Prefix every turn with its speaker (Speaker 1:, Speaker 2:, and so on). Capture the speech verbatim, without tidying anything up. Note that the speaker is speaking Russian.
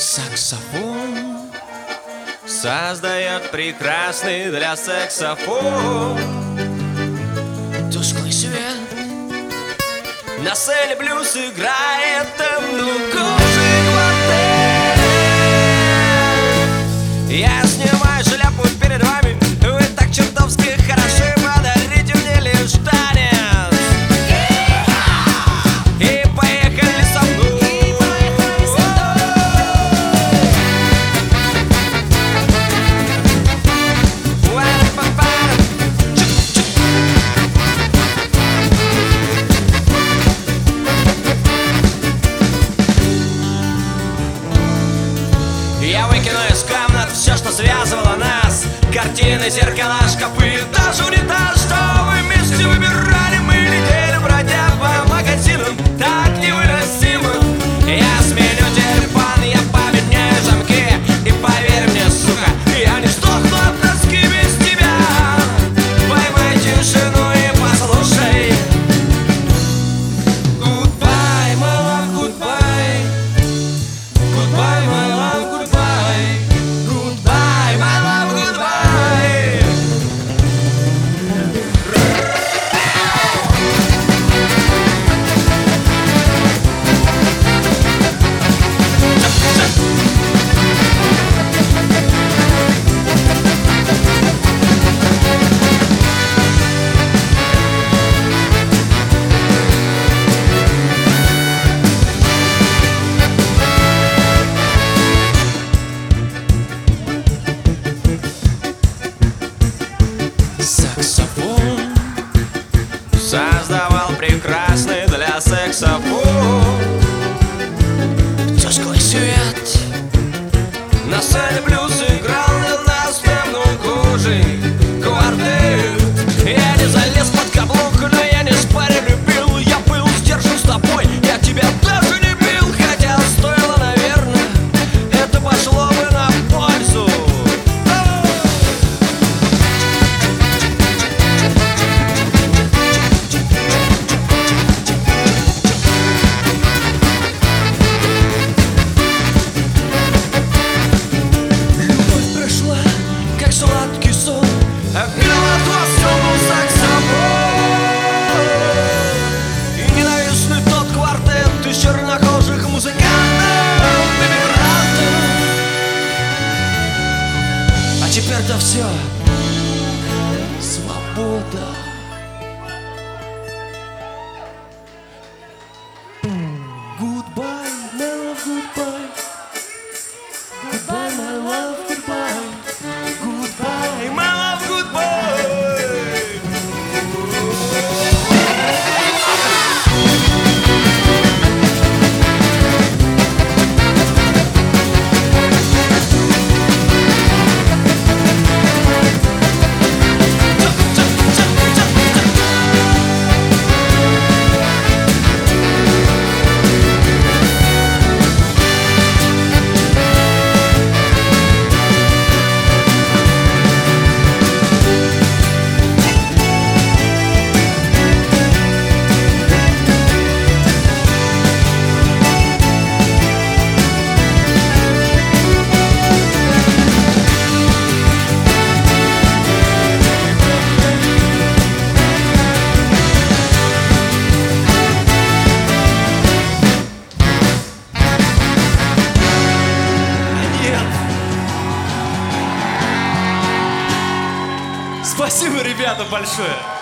Speaker 1: Саксофон создает прекрасный для саксофон. Тусклый свет на сцене блюз играет темнокожий квартет. Я снимаю шляпу перед вами, вы так чертовски хороши, подарите мне лишь танец и поехали со мной. Я выкину из комнат все, что связывало нас: картины, зеркала, шкафы, даже унитаз. Что вы вместе выбирали, мы летели, бродя по магазинам, так невыносимо. Я сменю телефон, я поменяю замки, и поверь мне, сука, я не сдохну от тоски без тебя. Поймай тишину и послушай. Goodbye, my love, goodbye. Goodbye, my love, goodbye. Goodbye, my love, goodbye. Саксофон создавал прекрасный для саксофон. Тусклый свет на сцене блюз играл для нас темнокожий квартет. Я не залез под каблук, но я не спорю, любил. Я был сдержан с тобой, я тебя даже не бил. Хотя стоило, наверное, это пошло бы на пользу. Как сладкий сон, отнял от вас снова саксофон. И ненавистный тот квартет из чернокожих музыкантов, иммигрантов. А теперь-то все, свобода. Goodbye, my love, goodbye. Goodbye, my love, goodbye. Goodbye, my love, goodbye. Спасибо, ребята, большое!